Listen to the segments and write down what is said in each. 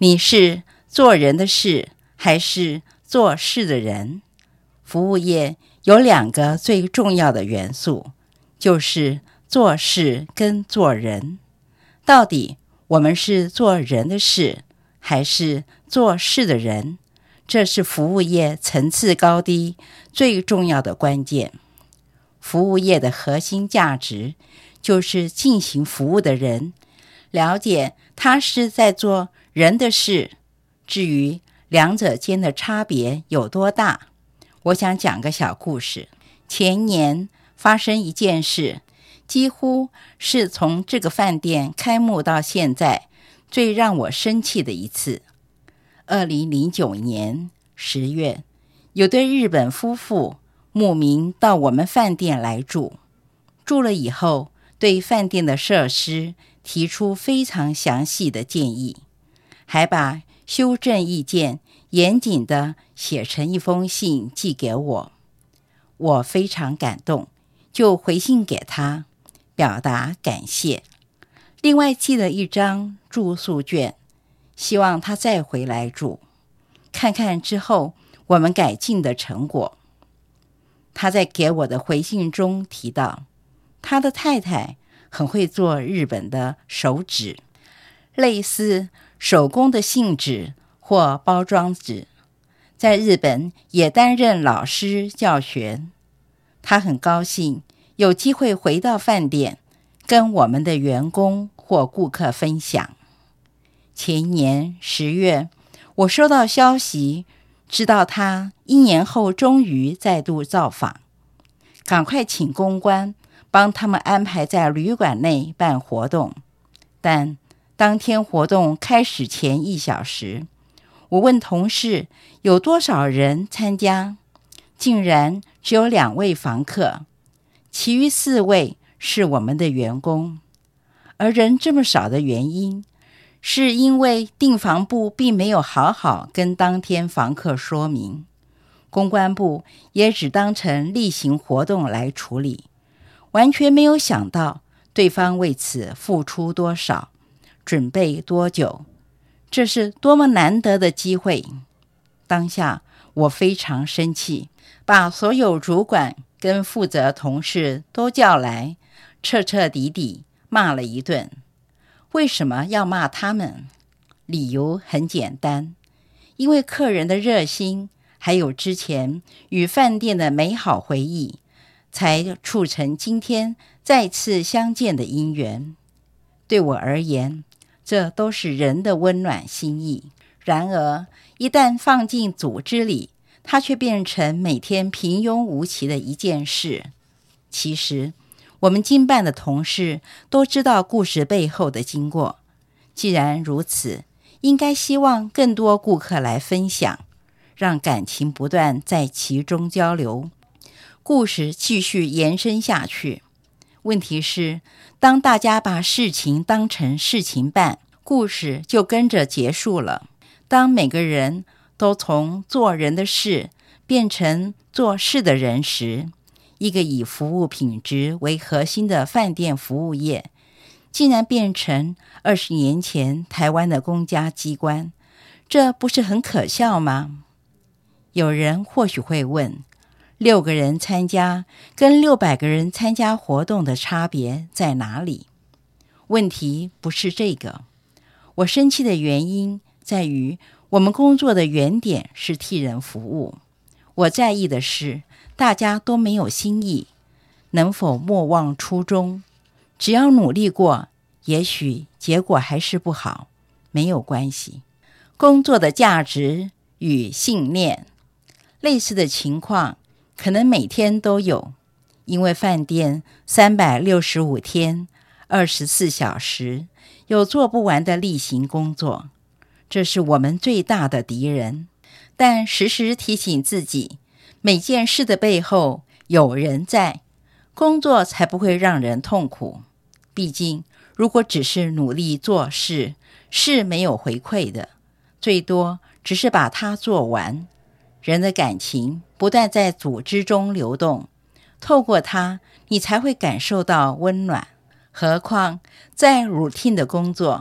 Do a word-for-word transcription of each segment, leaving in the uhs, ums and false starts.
你是做人的事还是做事的人？服务业有两个最重要的元素，就是做事跟做人。到底我们是做人的事还是做事的人？这是服务业层次高低最重要的关键。服务业的核心价值就是进行服务的人了解他是在做人的事。至于两者间的差别有多大，我想讲个小故事。前年发生一件事，几乎是从这个饭店开幕到现在最让我生气的一次。二零零九年十月，有对日本夫妇慕名到我们饭店来住，住了以后，对饭店的设施提出非常详细的建议，还把修正意见严谨地写成一封信寄给我。我非常感动，就回信给他，表达感谢。另外寄了一张住宿券，希望他再回来住，看看之后我们改进的成果。他在给我的回信中提到，他的太太很会做日本的手纸，类似手工的信纸或包装纸，在日本也担任老师教学。他很高兴有机会回到饭店，跟我们的员工或顾客分享。前年十月，我收到消息，知道他一年后终于再度造访，赶快请公关帮他们安排在旅馆内办活动。但当天活动开始前一小时，我问同事有多少人参加，竟然只有两位房客，其余四位是我们的员工。而人这么少的原因，是因为订房部并没有好好跟当天房客说明，公关部也只当成例行活动来处理，完全没有想到对方为此付出多少，准备多久。这是多么难得的机会。当下我非常生气，把所有主管跟负责同事都叫来，彻彻底底骂了一顿。为什么要骂他们？理由很简单，因为客人的热心，还有之前与饭店的美好回忆，才促成今天再次相见的因缘。对我而言，这都是人的温暖心意。然而，一旦放进组织里，它却变成每天平庸无奇的一件事。其实，我们经办的同事都知道故事背后的经过。既然如此，应该希望更多顾客来分享，让感情不断在其中交流，故事继续延伸下去。问题是，当大家把事情当成事情办，故事就跟着结束了。当每个人都从做人的事变成做事的人时，一个以服务品质为核心的饭店服务业，竟然变成二十年前台湾的公家机关，这不是很可笑吗？有人或许会问，六个人参加跟六百个人参加活动的差别在哪里？问题不是这个。我生气的原因在于，我们工作的原点是替人服务。我在意的是，大家都没有新意，能否莫忘初衷？只要努力过，也许结果还是不好，没有关系。工作的价值与信念，类似的情况可能每天都有，因为饭店三百六十五天、二十四小时，有做不完的例行工作，这是我们最大的敌人。但时时提醒自己，每件事的背后有人在，工作才不会让人痛苦。毕竟，如果只是努力做事，是没有回馈的，最多只是把它做完。人的感情不断在组织中流动，透过它，你才会感受到温暖。何况在 routine 的工作，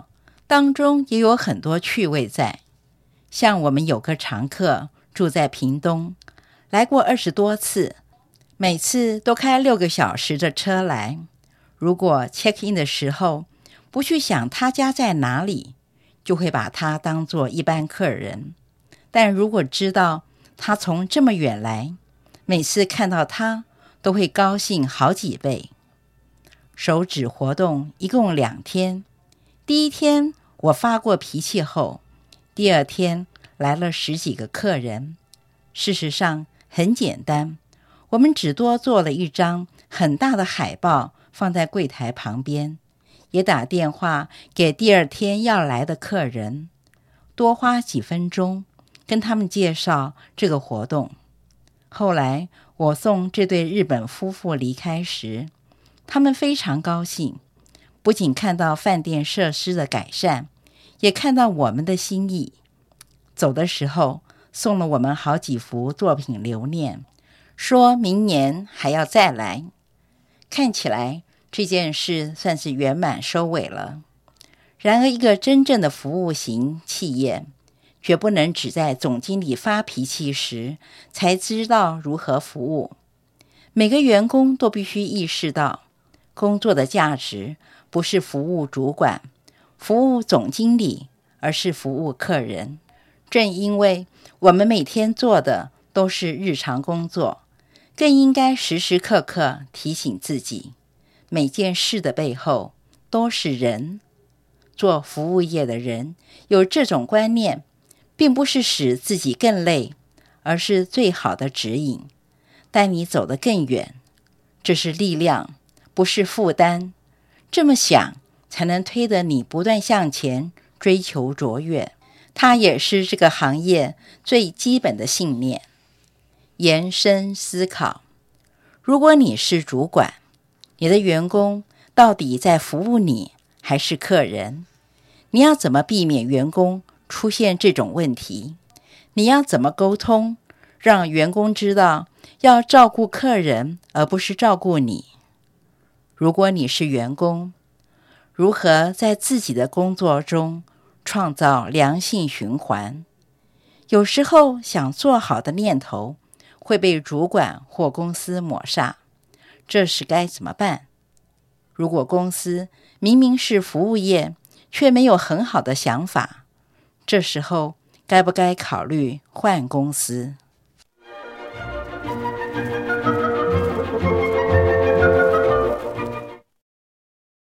当中也有很多趣味在。像我们有个常客住在屏东，来过二十多次，每次都开六个小时的车来。如果 check in 的时候不去想他家在哪里，就会把他当作一般客人。但如果知道他从这么远来，每次看到他都会高兴好几倍。手指活动一共两天，第一天我发过脾气后，第二天来了十几个客人。事实上很简单，我们只多做了一张很大的海报放在柜台旁边，也打电话给第二天要来的客人，多花几分钟跟他们介绍这个活动。后来我送这对日本夫妇离开时，他们非常高兴，不仅看到饭店设施的改善，也看到我们的心意。走的时候送了我们好几幅作品留念，说明年还要再来。看起来这件事算是圆满收尾了。然而一个真正的服务型企业，绝不能只在总经理发脾气时才知道如何服务。每个员工都必须意识到，工作的价值不是服务主管、服务总经理，而是服务客人。正因为我们每天做的都是日常工作，更应该时时刻刻提醒自己，每件事的背后都是人。做服务业的人有这种观念，并不是使自己更累，而是最好的指引，带你走得更远。这是力量，不是负担。这么想，才能推得你不断向前，追求卓越。它也是这个行业最基本的信念。延伸思考，如果你是主管，你的员工到底在服务你还是客人？你要怎么避免员工出现这种问题？你要怎么沟通，让员工知道要照顾客人而不是照顾你？如果你是员工，如何在自己的工作中创造良性循环？有时候想做好的念头会被主管或公司抹煞，这时该怎么办？如果公司明明是服务业，却没有很好的想法，这时候该不该考虑换公司？